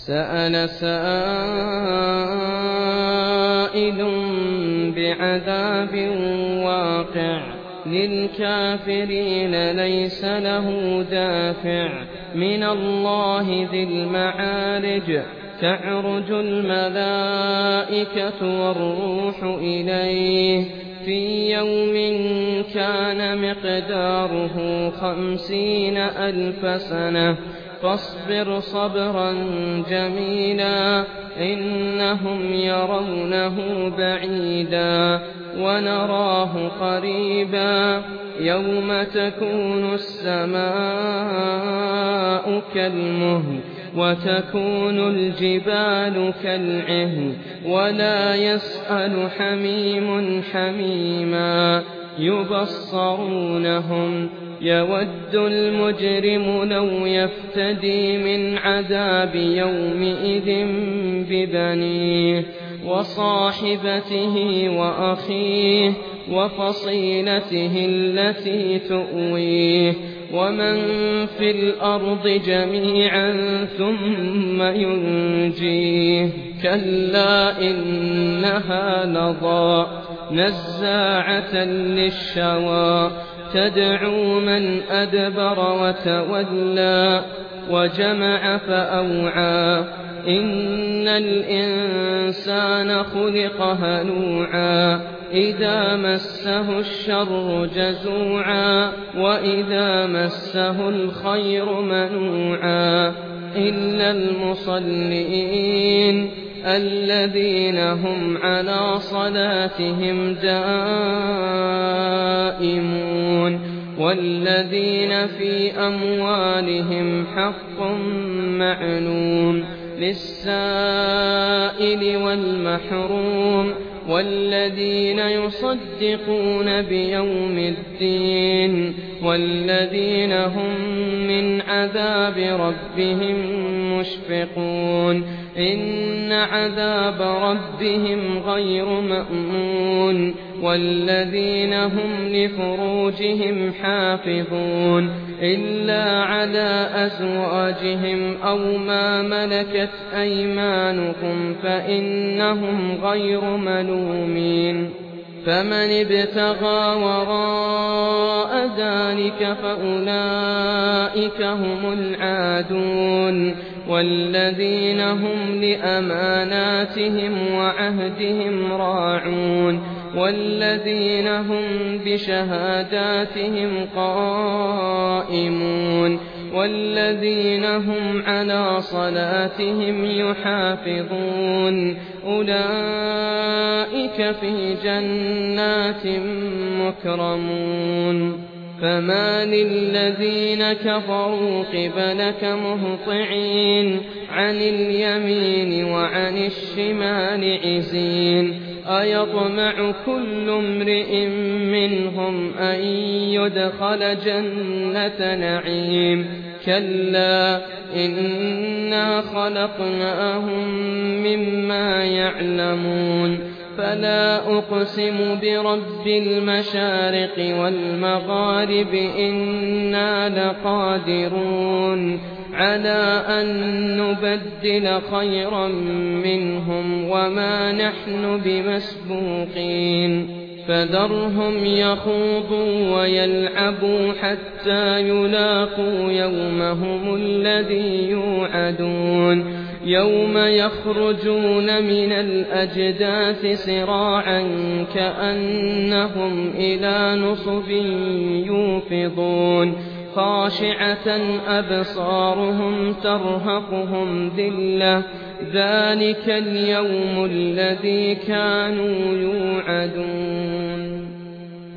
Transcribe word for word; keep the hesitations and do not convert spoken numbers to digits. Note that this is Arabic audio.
سأل سائل بعذاب واقع للكافرين ليس له دافع من الله ذي المعارج تعرج الملائكة والروح إليه في يوم كان مقداره خمسين ألف سنة فاصبر صبرا جميلا إنهم يرونه بعيدا ونراه قريبا يوم تكون السماء كالمهل وتكون الجبال كالعهن ولا يسأل حميم حميما يبصرونهم يود المجرم لو يفتدي من عذاب يومئذ ببنيه وصاحبته وأخيه وفصيلته التي تؤويه ومن في الأرض جميعا ثم ينجيه كلا إنها لظى نزاعة للشوى تدعو من أدبر وتولى وجمع فأوعى إن الإنسان خلق هلوعا إذا مسه الشر جزوعا وإذا مسه الخير منوعا إلا المصلين الذين هم على صلاتهم دائمون والذين في أموالهم حق معلوم للسائل والمحروم والذين يصدقون بيوم الدين والذين هم من عذاب ربهم مشفقون إن عذاب ربهم غير مأمون والذين هم لفروجهم حافظون إلا على أزواجهم أو ما ملكت أيمانكم فإنهم غير ملومين فمن ابتغى وراء ذلك فأولئك هم العادون والذين هم لأماناتهم وعهدهم راعون والذين هم بشهاداتهم قائمون والذين هم على صلاتهم يحافظون أولئك في جنات مكرمون فما للذين كفروا قبلك مهطعين عن اليمين وعن الشمال عزين أيطمع كل امرئ منهم أن يدخل جنة نعيم كلا إنا خلقناهم مما يعلمون فلا أقسم برب المشارق والمغارب إنا لقادرون على أن نبدل خيرا منهم وما نحن بمسبوقين فذرهم يخوضوا ويلعبوا حتى يلاقوا يومهم الذي يوعدون يوم يخرجون من الأجداث سراعا كأنهم إلى نصب يوفضون خاشعة أبصارهم ترهقهم ذلة ذلك اليوم الذي كانوا يوعدون.